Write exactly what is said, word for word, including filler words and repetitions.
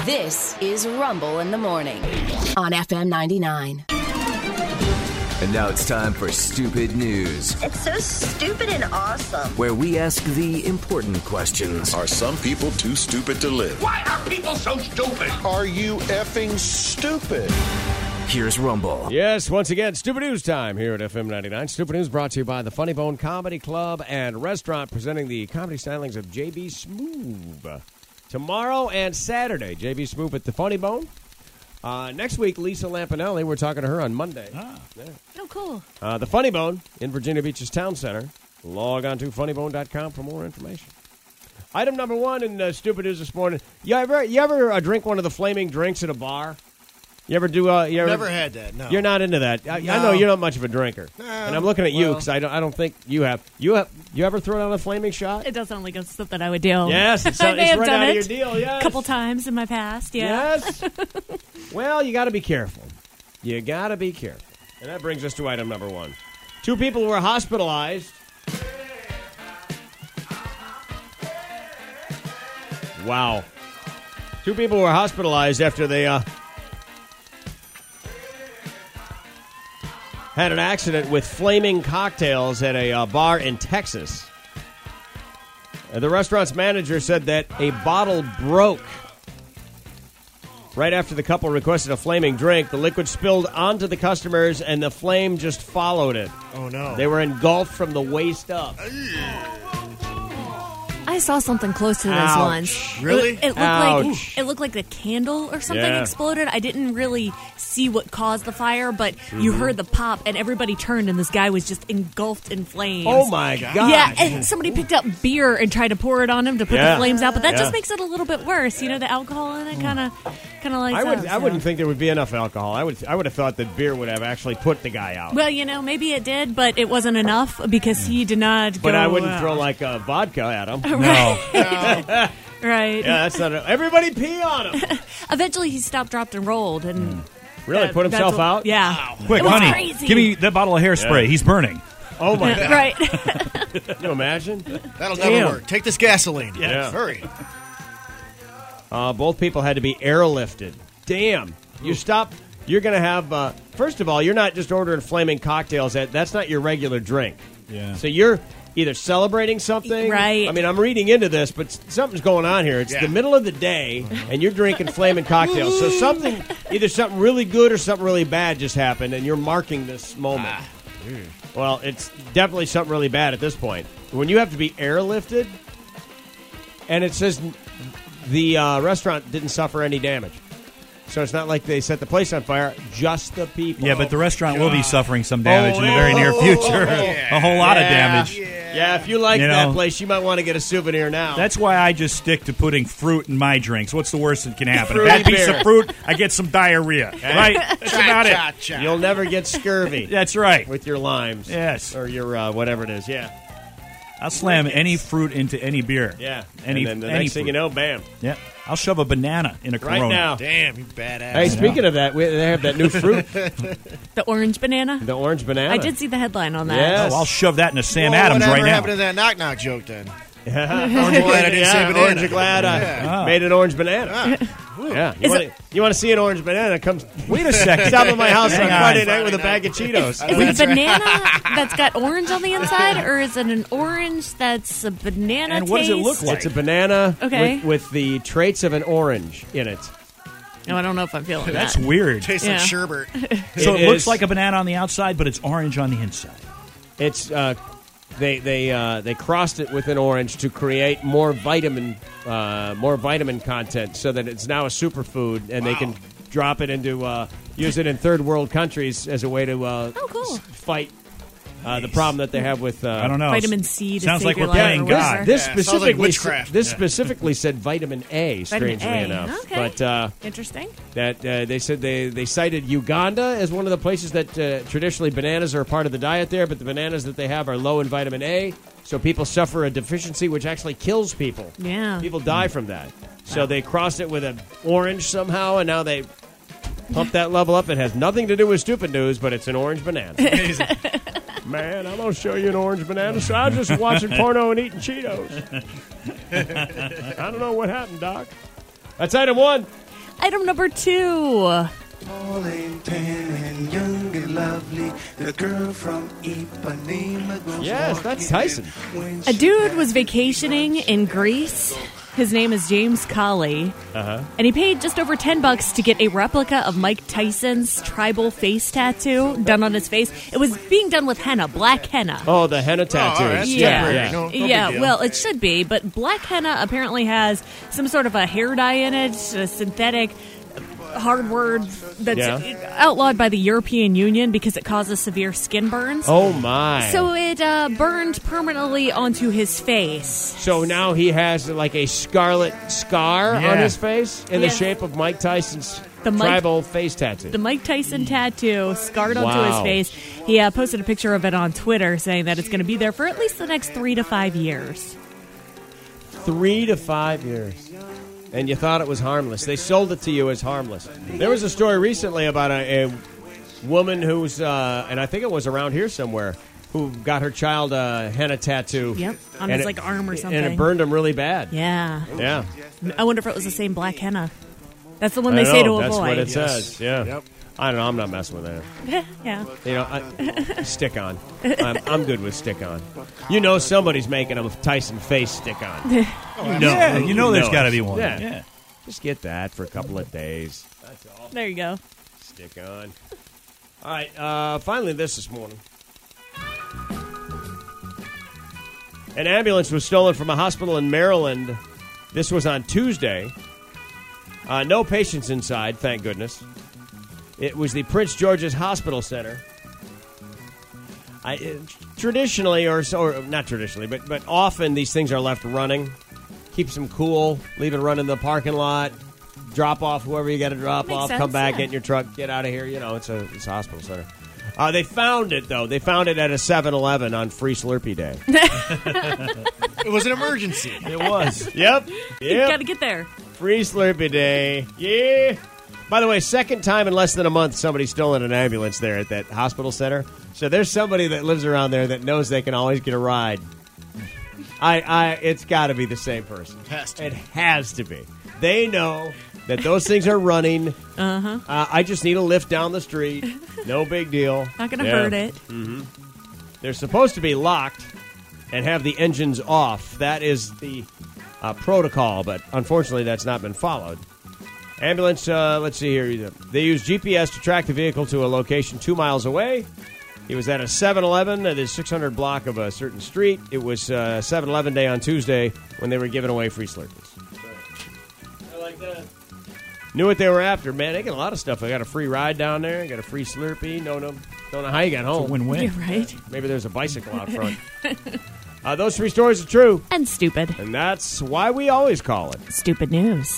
This is Rumble in the Morning on F M ninety-nine. And now it's time for Stupid News. It's so stupid and awesome. Where we ask the important questions. Are some people too stupid to live? Why are people so stupid? Are you effing stupid? Here's Rumble. Yes, once again, Stupid News time here at F M ninety-nine. Stupid News brought to you by the Funny Bone Comedy Club and Restaurant, presenting the comedy stylings of J B. Smoove. Tomorrow and Saturday, J B. Smoove at the Funny Bone. Uh, next week, Lisa Lampanelli. We're talking to her on Monday. Ah. Yeah. Oh, cool. Uh, the Funny Bone in Virginia Beach's Town Center. Log on to funny bone dot com for more information. Item number one in uh, Stupid News this morning. You ever, you ever uh, drink one of the flaming drinks at a bar? You ever do? Uh, you ever, Never had that, no. You're not into that. I, No. I know you're not much of a drinker. No. And I'm looking at you Well. because I don't, I don't think you have. You have. You ever thrown out a flaming shot? It does sound like it's something I would do. Yes, it's, I may it's have right done out it of your deal. Yes. a couple times in my past. Yeah. Yes. Well, you got to be careful. You got to be careful. And that brings us to item number one. Two people were hospitalized. Wow. Two people were hospitalized after they uh, had an accident with flaming cocktails at a uh, bar in Texas. Uh, the restaurant's manager said that a bottle broke right after the couple requested a flaming drink. The liquid spilled onto the customers, and the flame just followed it. Oh, no. They were engulfed from the waist up. I saw something close to this Ouch. once. Really? It, it looked Ouch. like it looked like the candle or something Yeah. exploded. I didn't really see what caused the fire, but you Mm-hmm. heard the pop, and everybody turned, and this guy was just engulfed in flames. Oh, my God. Yeah, and somebody picked up beer and tried to pour it on him to put Yeah. the flames out, but that Yeah. just makes it a little bit worse. You know, the alcohol in it kind of, kind of like. I would. I wouldn't think there would be enough alcohol. I would. I would have thought that beer would have actually put the guy out. Well, you know, maybe it did, but it wasn't enough because he did not. But go I wouldn't out. throw like uh, vodka at him. Right. Right. Yeah, that's not. A, everybody pee on him. Eventually, he stopped, dropped, and rolled, and Really, that- put himself that's a- out? Yeah. Quick, It was honey, crazy. give me that bottle of hairspray. Yeah. He's burning. Oh my God! Right. Can you imagine? That'll Damn. never work. Take this gasoline. Yeah. Hurry. Uh, both people had to be airlifted. Damn! You stop. You're going to have. Uh, first of all, you're not just ordering flaming cocktails. At, that's not your regular drink. Yeah. So you're either celebrating something. Right. I mean, I'm reading into this, but s- something's going on here. It's Yeah. the middle of the day, and you're drinking flaming cocktails. So something, either something really good or something really bad just happened, and you're marking this moment. Well, it's definitely something really bad at this point. When you have to be airlifted, and it says the uh, restaurant didn't suffer any damage. So it's not like they set the place on fire, just the people. Yeah, but the restaurant will be suffering some damage Oh, in the very near oh, future. yeah. A whole lot of Yeah. damage. Yeah, if you like You that know. place, you might want to get a souvenir now. That's why I just stick to putting fruit in my drinks. What's the worst that can happen? A Fruity bad piece beer. of fruit, I get some diarrhea. Right? That's about it. Cha-cha. You'll never get scurvy That's right. with your limes. Yes. Or your uh, whatever it is. Yeah. I'll slam any fruit into any beer. Yeah. Any, and then the any next thing you fruit. know, bam. Yeah. I'll shove a banana in a Right Corona. now. Damn, you badass. Hey, speaking of that, we, they have that new fruit, The orange banana. the orange banana. I did see the headline on that. Yes. Oh, I'll shove that in a Sam Well, Adams whatever right now. happened to that knock-knock joke, then? Aren't you glad I didn't say banana? Aren't you glad I Yeah. made an orange banana? Ah. Yeah. You Is want, it- to, you want to see an orange banana? Come Wait a second. stop at my house on Hang on. Friday night with a bag of Cheetos. Is it a banana that's got orange on the inside, or is it an orange that's a banana And what does it taste? look like? It's a banana Okay. with, with the traits of an orange in it. No, I don't know if I'm feeling That's that. weird. Tastes Yeah. like sherbet. So it, It looks is- like a banana on the outside, but it's orange on the inside. It's uh, they they uh, they crossed it with an orange to create more vitamin uh, more vitamin content, so that it's now a superfood, and they can drop it into uh, use it in third world countries as a way to uh, Oh, cool. s- fight uh, the problem that they have with uh, I don't know. Vitamin C to Sounds save like your we're life playing or God. whatever. This Yeah, sounds like specifically witchcraft. this Yeah. specifically said vitamin A. Vitamin Strangely A, enough, okay. but. Uh, Interesting. That uh, they said they, they cited Uganda as one of the places that uh, traditionally bananas are a part of the diet there, but the bananas that they have are low in vitamin A, so people suffer a deficiency which actually kills people. Yeah. People die from that. So they crossed it with an orange somehow, and now they pump that level up. It has nothing to do with stupid news, but it's an orange banana. Man, I'm going to show you an orange banana, so I was just watching porno and eating Cheetos. I don't know what happened, Doc. That's item one. Item number two. Young and lovely, the girl from Ipanema goes Yes, that's Tyson. A dude was vacationing in Greece. His name is James Colley. Uh-huh. And he paid just over ten bucks to get a replica of Mike Tyson's tribal face tattoo done on his face. It was being done with henna, black henna. Oh, the henna tattoo. all right, that's Yeah, temporary. yeah. No, no big yeah. deal. Well, it should be, but black henna apparently has some sort of a hair dye in it, a synthetic hard word that's Yeah. outlawed by the European Union because it causes severe skin burns. Oh, my. So it uh, burned permanently onto his face. So now he has like a scarlet scar Yeah. on his face in Yeah. the shape of Mike Tyson's The Mike- tribal face tattoo. The Mike Tyson tattoo scarred onto Wow. his face. He uh, posted a picture of it on Twitter saying that it's going to be there for at least the next three to five years. Three to five years. And you thought it was harmless. They sold it to you as harmless. There was a story recently about a, a woman who's, uh, and I think it was around here somewhere, who got her child a henna tattoo. Yep, on and his it- like arm or something. And it burned him really bad. Yeah. Yeah. I wonder if it was the same black henna. That's the one I they say know, to that's avoid. what it says. Yeah. Yep. I don't know. I'm not messing with that. Yeah. You know, I, stick on. I'm, I'm good with stick on. You know somebody's making a Tyson face stick on. You know, Yeah, you know there's it. got to be one. Yeah. yeah. Just get that for a couple of days. That's all. There you go. Stick on. All right. Uh, finally, this this morning. An ambulance was stolen from a hospital in Maryland. This was on Tuesday. Uh, no patients inside, thank goodness. It was the Prince George's Hospital Center. I, uh, traditionally, or, so, or not traditionally, but, but often these things are left running. Keeps them cool. Leave it running in the parking lot. Drop off whoever you got to drop Makes off. sense, Come back, yeah. get in your truck, get out of here. You know, it's a, it's a hospital center. Uh, they found it, though. They found it at a seven eleven on Free Slurpee Day. It was an emergency. It was. Yep. You Yep. got to get there. Free Slurpee Day. Yeah. By the way, second time in less than a month somebody's stolen an ambulance there at that hospital center. So there's somebody that lives around there that knows they can always get a ride. I, I, it's got to be the same person. Has to It be. has to be. They know that those things are running. Uh-huh. Uh, I just need a lift down the street. No big deal. Not going to Yeah. hurt it. They're supposed to be locked and have the engines off. That is the uh, protocol, but unfortunately that's not been followed. Ambulance, uh, let's see here. They used G P S to track the vehicle to a location two miles away. He was at a seven eleven at his six hundred block of a certain street. It was uh, seven eleven day on Tuesday when they were giving away free Slurpees. I like that. Knew what they were after, man. They got a lot of stuff. I got a free ride down there. Got a free Slurpee. No, no, don't know how you got home. Win-win. You're right. Maybe there's a bicycle out front. uh, those three stories are true, And stupid. and that's why we always call it Stupid news.